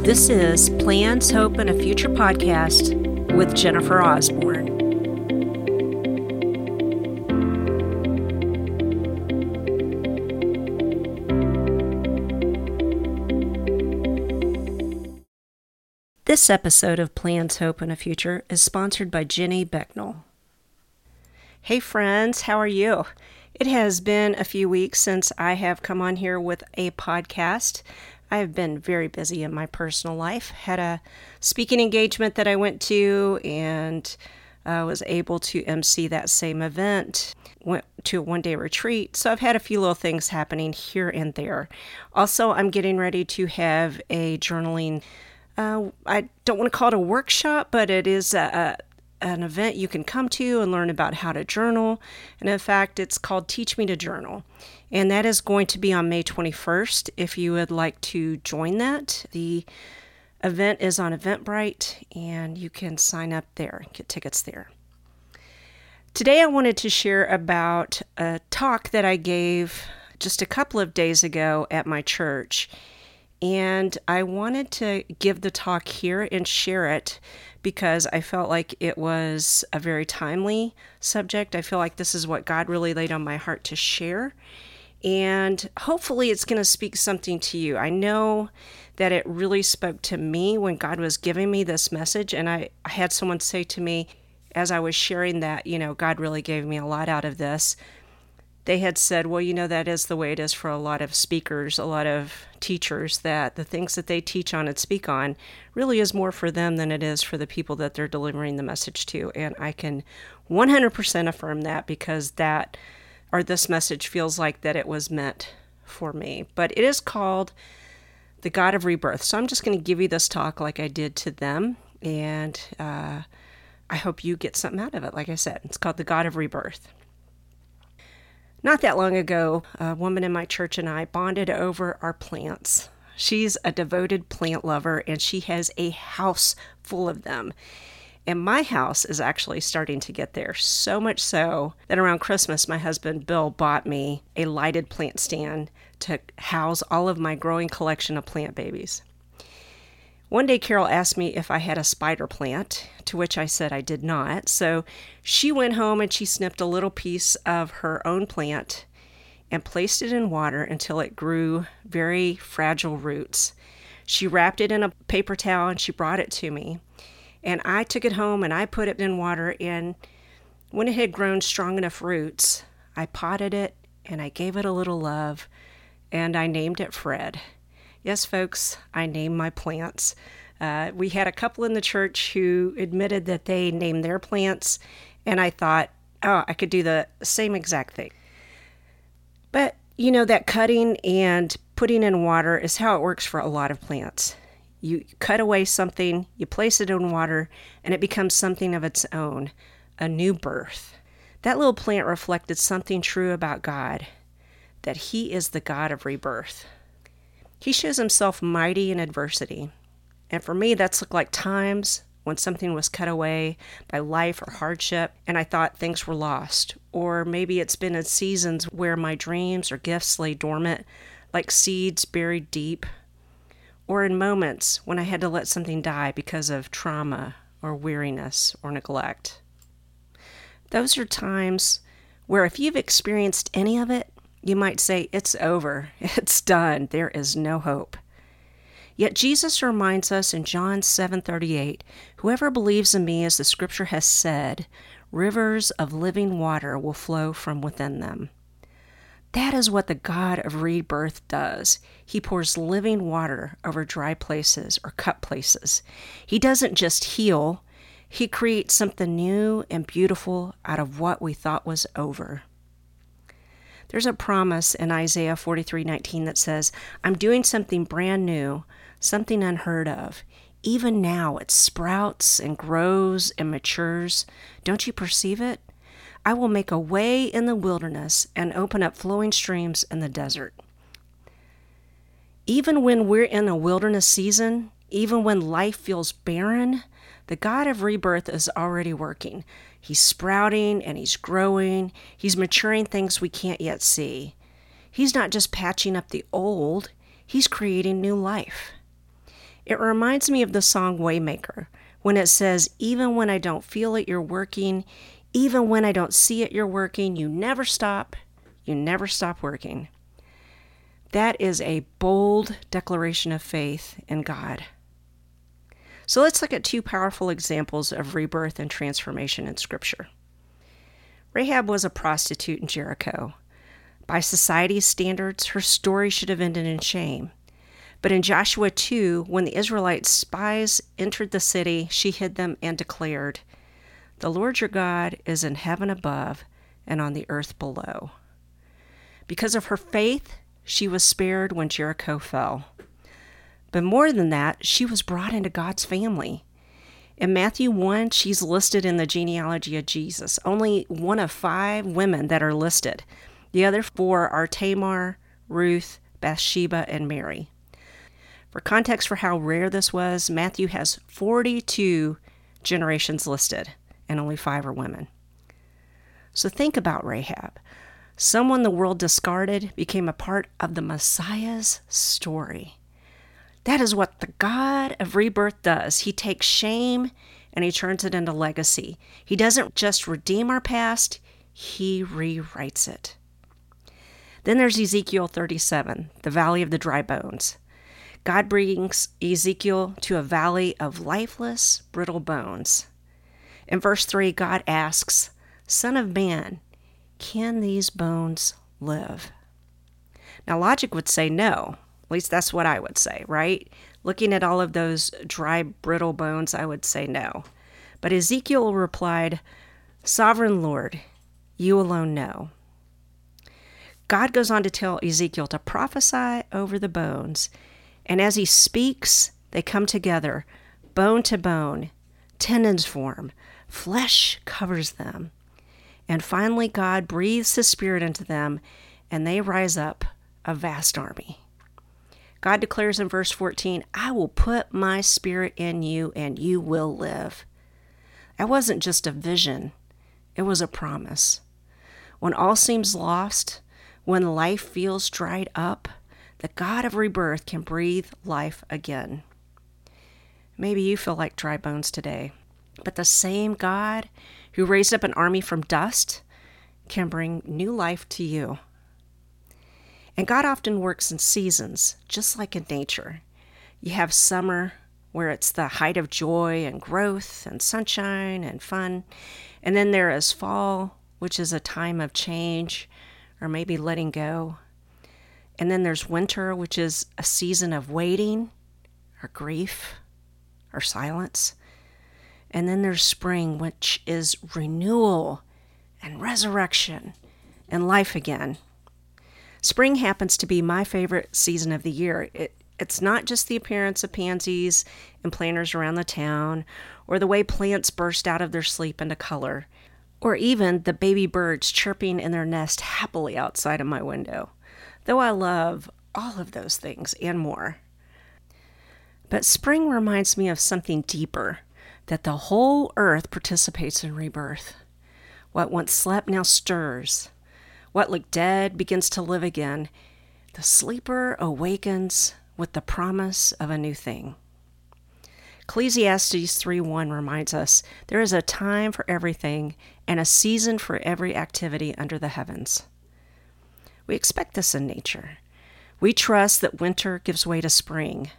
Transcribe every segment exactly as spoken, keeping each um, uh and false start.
This is Plans, Hope, and a Future podcast with Jennifer Osborne. This episode of Plans, Hope, and a Future is sponsored by Jenny Becknell. Hey friends, how are you? It has been a few weeks since I have come on here with a podcast. I have been very busy in my personal life. Had a speaking engagement that I went to and uh, was able to emcee that same event. Went to a one-day retreat. So I've had a few little things happening here and there. Also, I'm getting ready to have a journaling, uh, I don't want to call it a workshop, but it is a, a, an event you can come to and learn about how to journal. And in fact, it's called Teach Me to Journal. And that is going to be on May twenty-first. If you would like to join that, the event is on Eventbrite, and you can sign up there, get tickets there. Today I wanted to share about a talk that I gave just a couple of days ago at my church. And I wanted to give the talk here and share it because I felt like it was a very timely subject. I feel like this is what God really laid on my heart to share. And hopefully it's going to speak something to you. I know that it really spoke to me when God was giving me this message. And I, I had someone say to me as I was sharing that, you know, God really gave me a lot out of this. They had said, well, you know, that is the way it is for a lot of speakers, a lot of teachers, that the things that they teach on and speak on really is more for them than it is for the people that they're delivering the message to. And I can one hundred percent affirm that because that or this message feels like that it was meant for me. But it is called The God of Rebirth. So I'm just going to give you this talk like I did to them. And uh, I hope you get something out of it. Like I said, it's called The God of Rebirth. Not that long ago, a woman in my church and I bonded over our plants. She's a devoted plant lover, and she has a house full of them. And my house is actually starting to get there, so much so that around Christmas, my husband Bill bought me a lighted plant stand to house all of my growing collection of plant babies. One day, Carol asked me if I had a spider plant, to which I said I did not. So she went home and she snipped a little piece of her own plant and placed it in water until it grew very fragile roots. She wrapped it in a paper towel and she brought it to me. And I took it home and I put it in water, and when it had grown strong enough roots, I potted it and I gave it a little love and I named it Fred. Yes, folks, I name my plants. Uh, we had a couple in the church who admitted that they named their plants, and I thought, oh, I could do the same exact thing. But, you know, that cutting and putting in water is how it works for a lot of plants. You cut away something, you place it in water, and it becomes something of its own, a new birth. That little plant reflected something true about God, that He is the God of rebirth. He shows Himself mighty in adversity. And for me, that's looked like times when something was cut away by life or hardship, and I thought things were lost. Or maybe it's been in seasons where my dreams or gifts lay dormant, like seeds buried deep. Or in moments when I had to let something die because of trauma or weariness or neglect. Those are times where if you've experienced any of it, you might say, it's over, it's done, there is no hope. Yet Jesus reminds us in John seven thirty-eight, whoever believes in me, as the scripture has said, rivers of living water will flow from within them. That is what the God of rebirth does. He pours living water over dry places or cut places. He doesn't just heal, He creates something new and beautiful out of what we thought was over. There's a promise in Isaiah forty-three nineteen that says, I'm doing something brand new, something unheard of. Even now it sprouts and grows and matures. Don't you perceive it? I will make a way in the wilderness and open up flowing streams in the desert. Even when we're in a wilderness season, even when life feels barren, the God of rebirth is already working. He's sprouting and He's growing. He's maturing things we can't yet see. He's not just patching up the old, He's creating new life. It reminds me of the song Waymaker, when it says, even when I don't feel it, you're working. Even when I don't see it, you're working. You never stop. You never stop working. That is a bold declaration of faith in God. So let's look at two powerful examples of rebirth and transformation in Scripture. Rahab was a prostitute in Jericho. By society's standards, her story should have ended in shame. But in Joshua two, when the Israelite spies entered the city, she hid them and declared, "The Lord your God is in heaven above and on the earth below." Because of her faith, she was spared when Jericho fell. But more than that, she was brought into God's family. In Matthew one, she's listed in the genealogy of Jesus. Only one of five women that are listed. The other four are Tamar, Ruth, Bathsheba, and Mary. For context for how rare this was, Matthew has forty-two generations listed, and only five are women. So think about Rahab. Someone the world discarded became a part of the Messiah's story. That is what the God of rebirth does. He takes shame and he turns it into legacy. He doesn't just redeem our past, he rewrites it. Then there's Ezekiel thirty-seven, the valley of the dry bones. God brings Ezekiel to a valley of lifeless, brittle bones. In verse three, God asks, "Son of man, can these bones live?" Now, logic would say no. At least that's what I would say, right? Looking at all of those dry, brittle bones, I would say no. But Ezekiel replied, "Sovereign Lord, you alone know." God goes on to tell Ezekiel to prophesy over the bones, and as he speaks, they come together, bone to bone, tendons form, flesh covers them. And finally, God breathes his spirit into them, and they rise up, a vast army. God declares in verse fourteen, "I will put my spirit in you, and you will live." That wasn't just a vision. It was a promise. When all seems lost, when life feels dried up, the God of rebirth can breathe life again. Maybe you feel like dry bones today, but the same God who raised up an army from dust can bring new life to you. And God often works in seasons, just like in nature. You have summer, where it's the height of joy and growth and sunshine and fun. And then there is fall, which is a time of change or maybe letting go. And then there's winter, which is a season of waiting or grief or silence. And then there's spring, which is renewal and resurrection and life again. Spring happens to be my favorite season of the year. It, it's not just the appearance of pansies and planters around the town, or the way plants burst out of their sleep into color, or even the baby birds chirping in their nest happily outside of my window, though I love all of those things and more. But spring reminds me of something deeper, that the whole earth participates in rebirth. What once slept now stirs. What looked dead begins to live again. The sleeper awakens with the promise of a new thing. Ecclesiastes three one reminds us, there is a time for everything and a season for every activity under the heavens. We expect this in nature. We trust that winter gives way to spring.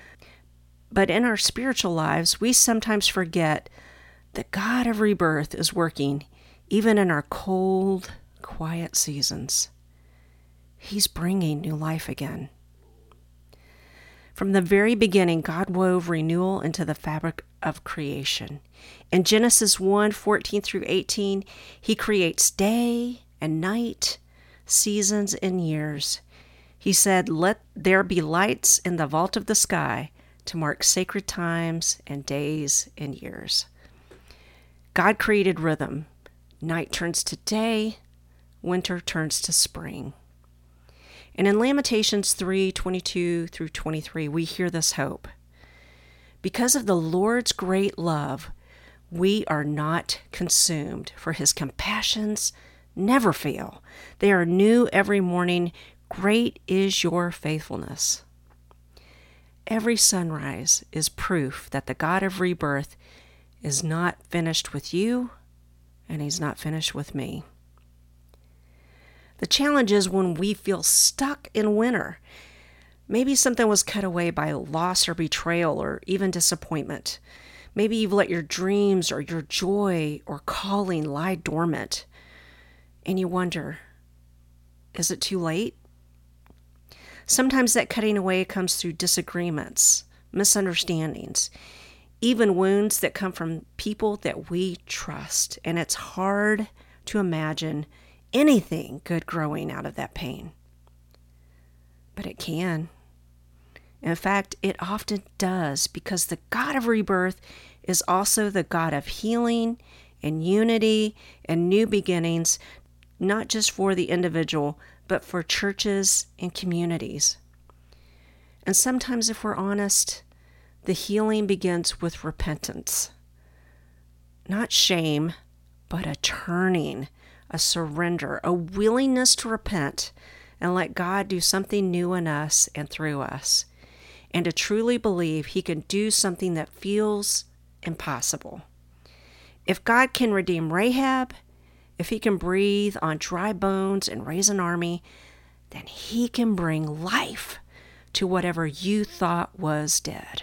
But in our spiritual lives, we sometimes forget that God of rebirth is working even in our cold, quiet seasons. He's bringing new life again. From the very beginning, God wove renewal into the fabric of creation. In Genesis one fourteen through eighteen, he creates day and night, seasons and years. He said, "Let there be lights in the vault of the sky to mark sacred times and days and years." God created rhythm. Night turns to day, winter turns to spring. And in Lamentations three twenty-two through twenty-three, we hear this hope. Because of the Lord's great love, we are not consumed, for his compassions never fail. They are new every morning. Great is your faithfulness. every sunrise is proof that the God of rebirth is not finished with you, and He's not finished with me. The challenge is when we feel stuck in winter. Maybe something was cut away by loss or betrayal or even disappointment. Maybe you've let your dreams or your joy or calling lie dormant. And you wonder, is it too late? Sometimes that cutting away comes through disagreements, misunderstandings, even wounds that come from people that we trust. And it's hard to imagine anything good growing out of that pain. But it can. In fact, it often does, because the God of rebirth is also the God of healing and unity and new beginnings, not just for the individual, but for churches and communities. And sometimes, if we're honest, the healing begins with repentance. Not shame, but a turning, a surrender, a willingness to repent and let God do something new in us and through us, and to truly believe He can do something that feels impossible. If God can redeem Rahab, if He can breathe on dry bones and raise an army, then He can bring life to whatever you thought was dead.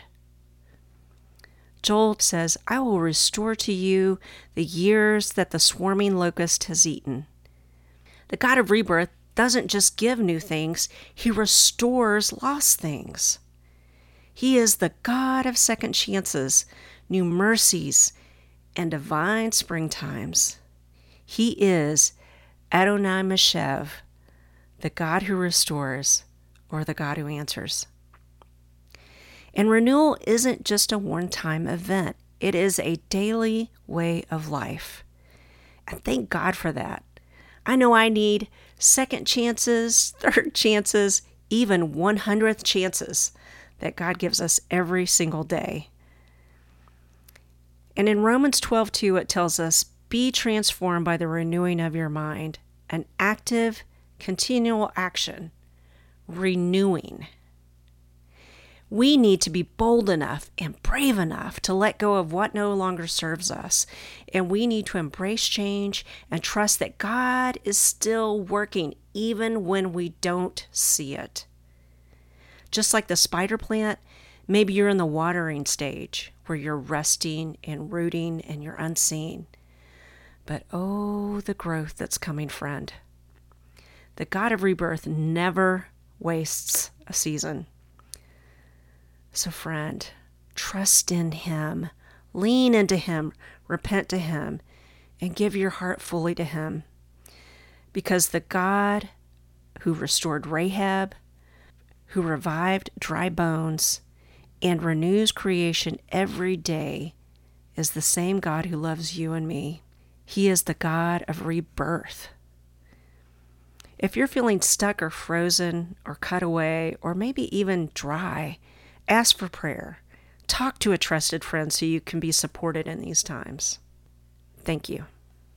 Joel says, I will restore to you the years that the swarming locust has eaten. The God of rebirth doesn't just give new things, He restores lost things. He is the God of second chances, new mercies, and divine springtimes. He is Adonai Meshev, the God who restores, or the God who answers. And renewal isn't just a one-time event. It is a daily way of life. And thank God for that. I know I need second chances, third chances, even one hundredth chances that God gives us every single day. And in Romans twelve two, it tells us, be transformed by the renewing of your mind, an active, continual action, renewing. We need to be bold enough and brave enough to let go of what no longer serves us. And we need to embrace change and trust that God is still working even when we don't see it. Just like the spider plant, maybe you're in the watering stage where you're resting and rooting and you're unseen. But oh, the growth that's coming, friend. The God of rebirth never wastes a season. So friend, trust in Him, lean into Him, repent to Him, and give your heart fully to Him. Because the God who restored Rahab, who revived dry bones, and renews creation every day, is the same God who loves you and me. He is the God of rebirth. If you're feeling stuck or frozen or cut away or maybe even dry, ask for prayer. Talk to a trusted friend so you can be supported in these times. Thank you.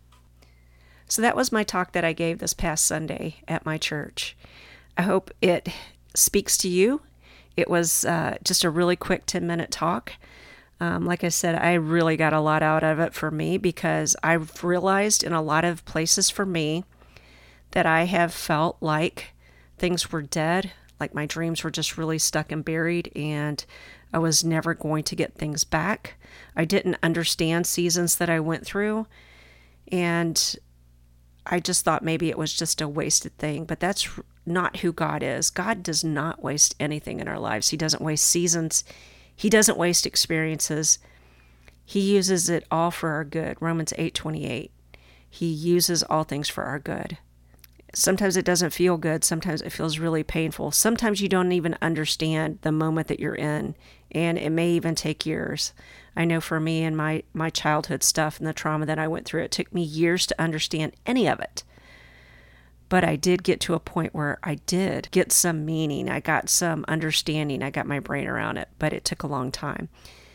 So that was my talk that I gave this past Sunday at my church. I hope it speaks to you. It was uh, just a really quick ten-minute talk. Um, like I said, I really got a lot out of it for me because I've realized in a lot of places for me that I have felt like things were dead, like my dreams were just really stuck and buried, and I was never going to get things back. I didn't understand seasons that I went through, and I just thought maybe it was just a wasted thing, but that's not who God is. God does not waste anything in our lives. He doesn't waste seasons. He doesn't waste experiences. He uses it all for our good. Romans eight twenty-eight. He uses all things for our good. Sometimes it doesn't feel good. Sometimes it feels really painful. Sometimes you don't even understand the moment that you're in, and it may even take years. I know for me and my, my childhood stuff and the trauma that I went through, it took me years to understand any of it. But I did get to a point where I did get some meaning. I got some understanding. I got my brain around it, but it took a long time.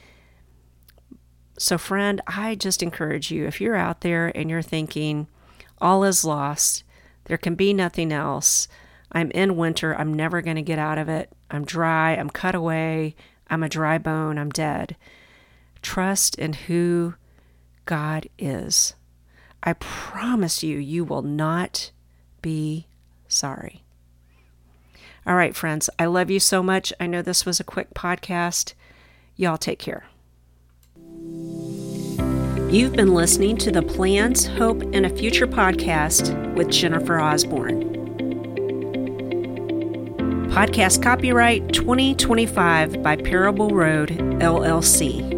So friend, I just encourage you, if you're out there and you're thinking, all is lost, there can be nothing else, I'm in winter. I'm never going to get out of it. I'm dry. I'm cut away. I'm a dry bone. I'm dead. Trust in who God is. I promise you, you will not be sorry. All right, friends, I love you so much. I know this was a quick podcast. Y'all take care. You've been listening to the Plans, Hope, and a Future podcast with Jennifer Osborne. Podcast copyright twenty twenty-five by Parable Road, L L C.